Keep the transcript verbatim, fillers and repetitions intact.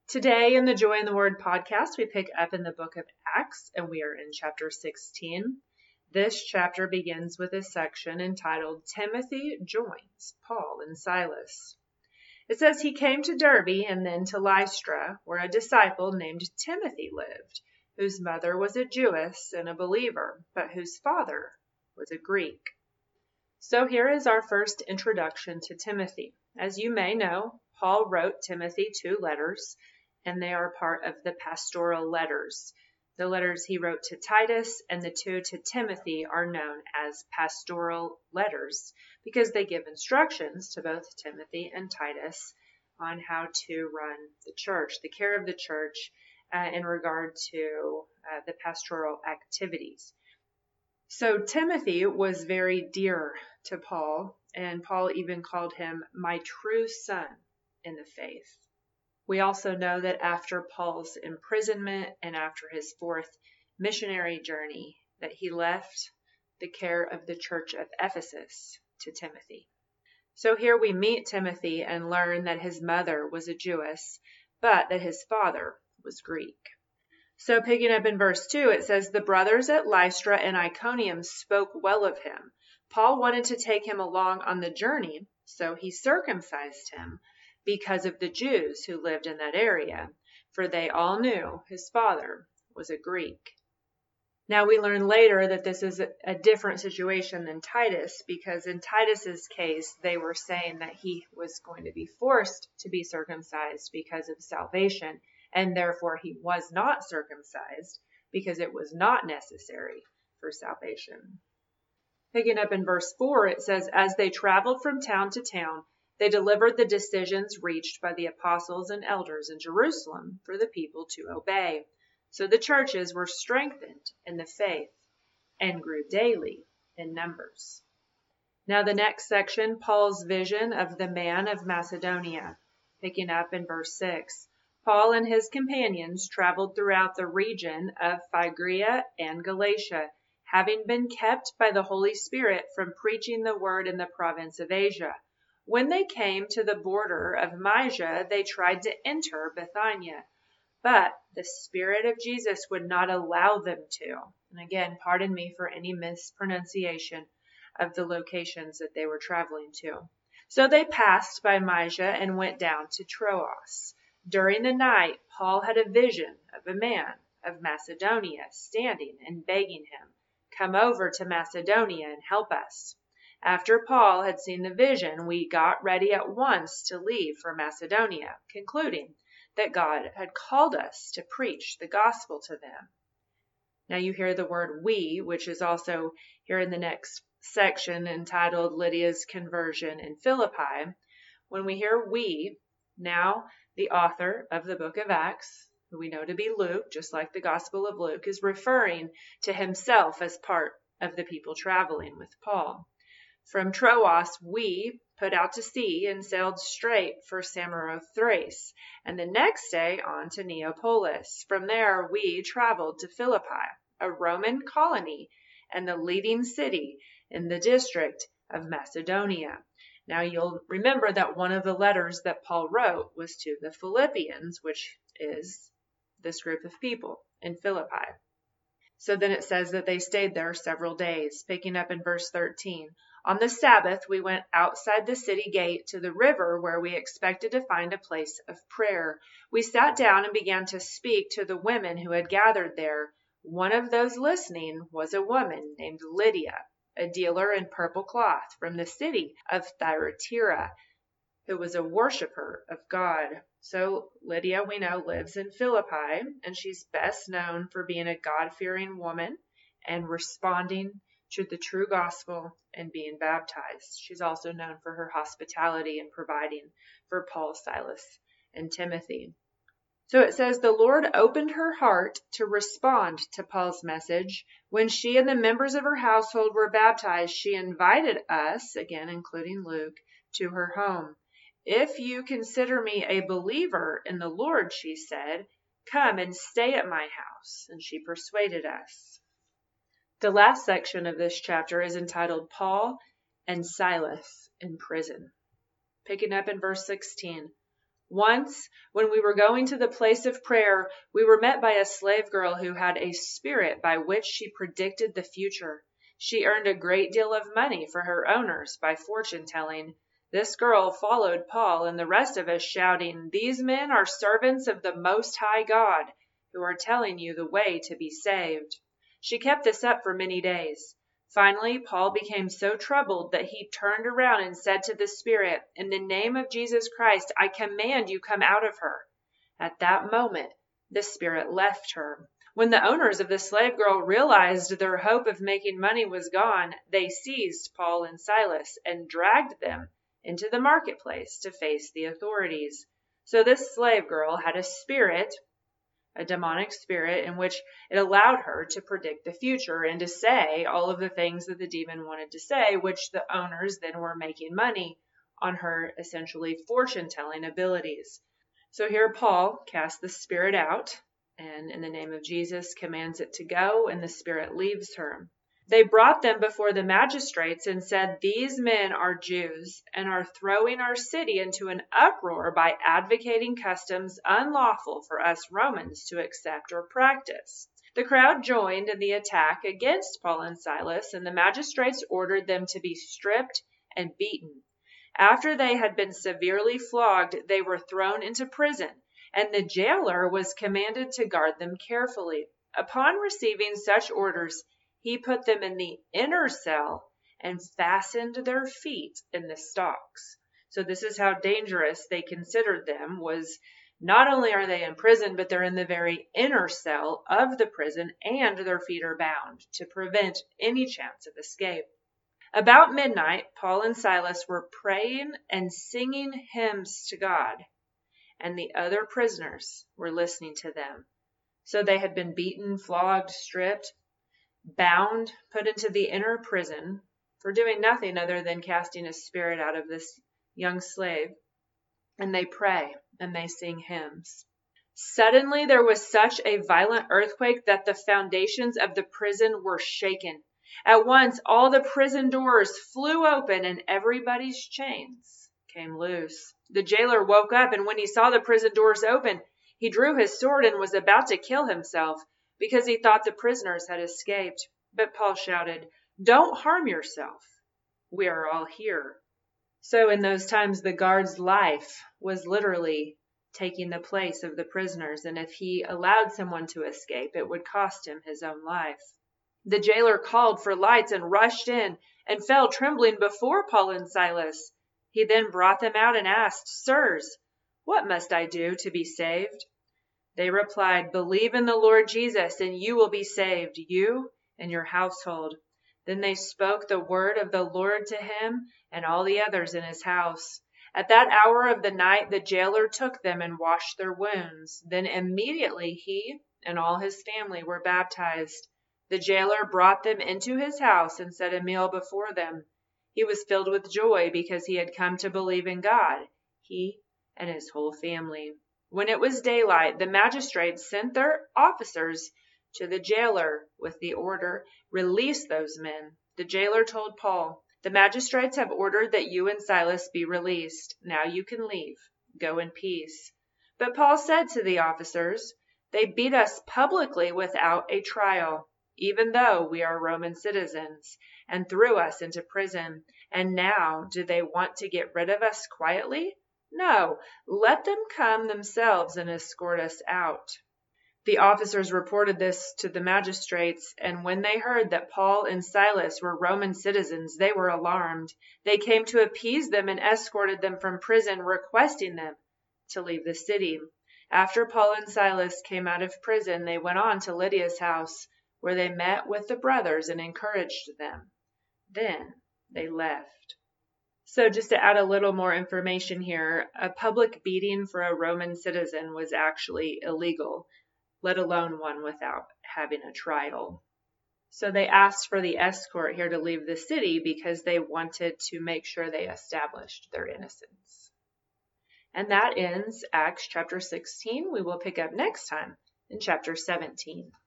Today in the Joy in the Word podcast, we pick up in the book of Acts, and we are in chapter sixteen. This chapter begins with a section entitled Timothy Joins Paul and Silas. It says he came to Derbe and then to Lystra, where a disciple named Timothy lived, whose mother was a Jewess and a believer, but whose father was a Greek. So here is our first introduction to Timothy. As you may know, Paul wrote Timothy two letters, and they are part of the pastoral letters. The letters he wrote to Titus and the two to Timothy are known as pastoral letters because they give instructions to both Timothy and Titus on how to run the church, the care of the church uh, in regard to uh, the pastoral activities. So Timothy was very dear to Paul, and Paul even called him my true son in the faith. We also know that after Paul's imprisonment and after his fourth missionary journey, that he left the care of the church of Ephesus to Timothy. So here we meet Timothy and learn that his mother was a Jewess, but that his father was Greek. So picking up in verse two, it says, the brothers at Lystra and Iconium spoke well of him. Paul wanted to take him along on the journey, so he circumcised him because of the Jews who lived in that area, for they all knew his father was a Greek. Now we learn later that this is a different situation than Titus, because in Titus's case, they were saying that he was going to be forced to be circumcised because of salvation, and therefore he was not circumcised because it was not necessary for salvation. Picking up in verse four, it says, as they traveled from town to town, they delivered the decisions reached by the apostles and elders in Jerusalem for the people to obey. So the churches were strengthened in the faith and grew daily in numbers. Now the next section, Paul's vision of the man of Macedonia. Picking up in verse six, Paul and his companions traveled throughout the region of Phrygia and Galatia, having been kept by the Holy Spirit from preaching the word in the province of Asia. When they came to the border of Mysia, they tried to enter Bithynia, but the Spirit of Jesus would not allow them to. And again, pardon me for any mispronunciation of the locations that they were traveling to. So they passed by Mysia and went down to Troas. During the night, Paul had a vision of a man of Macedonia standing and begging him, come over to Macedonia and help us. After Paul had seen the vision, we got ready at once to leave for Macedonia, concluding that God had called us to preach the gospel to them. Now you hear the word we, which is also here in the next section entitled Lydia's Conversion in Philippi. When we hear we, now the author of the book of Acts, who we know to be Luke, just like the Gospel of Luke, is referring to himself as part of the people traveling with Paul. From Troas, we put out to sea and sailed straight for Samothrace, and the next day on to Neapolis. From there, we traveled to Philippi, a Roman colony and the leading city in the district of Macedonia. Now, you'll remember that one of the letters that Paul wrote was to the Philippians, which is this group of people in Philippi. So then it says that they stayed there several days, picking up in verse thirteen. On the Sabbath, we went outside the city gate to the river where we expected to find a place of prayer. We sat down and began to speak to the women who had gathered there. One of those listening was a woman named Lydia, a dealer in purple cloth from the city of Thyatira, who was a worshiper of God. So Lydia, we know, lives in Philippi, and she's best known for being a God-fearing woman and responding to the true gospel and being baptized. She's also known for her hospitality and providing for Paul, Silas, and Timothy. So it says, the Lord opened her heart to respond to Paul's message. When she and the members of her household were baptized, she invited us, again including Luke, to her home. If you consider me a believer in the Lord, she said, come and stay at my house. And she persuaded us. The last section of this chapter is entitled Paul and Silas in Prison. Picking up in verse sixteen. Once, when we were going to the place of prayer, we were met by a slave girl who had a spirit by which she predicted the future. She earned a great deal of money for her owners by fortune telling. This girl followed Paul and the rest of us, shouting, "These men are servants of the Most High God, who are telling you the way to be saved." She kept this up for many days. Finally, Paul became so troubled that he turned around and said to the spirit, "In the name of Jesus Christ, I command you come out of her." At that moment, the spirit left her. When the owners of the slave girl realized their hope of making money was gone, they seized Paul and Silas and dragged them into the marketplace to face the authorities. So this slave girl had a spirit, a demonic spirit, in which it allowed her to predict the future and to say all of the things that the demon wanted to say, which the owners then were making money on her essentially fortune-telling abilities. So here Paul casts the spirit out, and in the name of Jesus commands it to go, and the spirit leaves her. They brought them before the magistrates and said, "These men are Jews and are throwing our city into an uproar by advocating customs unlawful for us Romans to accept or practice." The crowd joined in the attack against Paul and Silas, and the magistrates ordered them to be stripped and beaten. After they had been severely flogged, they were thrown into prison, and the jailer was commanded to guard them carefully. Upon receiving such orders, he put them in the inner cell and fastened their feet in the stocks. So this is how dangerous they considered them, was not only are they in prison, but they're in the very inner cell of the prison, and their feet are bound to prevent any chance of escape. About midnight, Paul and Silas were praying and singing hymns to God, and the other prisoners were listening to them. So they had been beaten, flogged, stripped, bound, put into the inner prison for doing nothing other than casting a spirit out of this young slave. And they pray and they sing hymns. Suddenly there was such a violent earthquake that the foundations of the prison were shaken. At once all the prison doors flew open and everybody's chains came loose. The jailer woke up, and when he saw the prison doors open, he drew his sword and was about to kill himself, because he thought the prisoners had escaped. But Paul shouted, "Don't harm yourself. We are all here." So in those times, the guard's life was literally taking the place of the prisoners, and if he allowed someone to escape, it would cost him his own life. The jailer called for lights and rushed in and fell trembling before Paul and Silas. He then brought them out and asked, "Sirs, what must I do to be saved?" They replied, "Believe in the Lord Jesus, and you will be saved, you and your household." Then they spoke the word of the Lord to him and all the others in his house. At that hour of the night, the jailer took them and washed their wounds. Then immediately he and all his family were baptized. The jailer brought them into his house and set a meal before them. He was filled with joy because he had come to believe in God, he and his whole family. When it was daylight, the magistrates sent their officers to the jailer with the order, "Release those men." The jailer told Paul, "The magistrates have ordered that you and Silas be released. Now you can leave. Go in peace." But Paul said to the officers, "They beat us publicly without a trial, even though we are Roman citizens, and threw us into prison. And now do they want to get rid of us quietly? No, let them come themselves and escort us out." The officers reported this to the magistrates, and when they heard that Paul and Silas were Roman citizens, they were alarmed. They came to appease them and escorted them from prison, requesting them to leave the city. After Paul and Silas came out of prison, they went on to Lydia's house, where they met with the brothers and encouraged them. Then they left. So just to add a little more information here, a public beating for a Roman citizen was actually illegal, let alone one without having a trial. So they asked for the escort here to leave the city because they wanted to make sure they established their innocence. And that ends Acts chapter sixteen. We will pick up next time in chapter seventeen.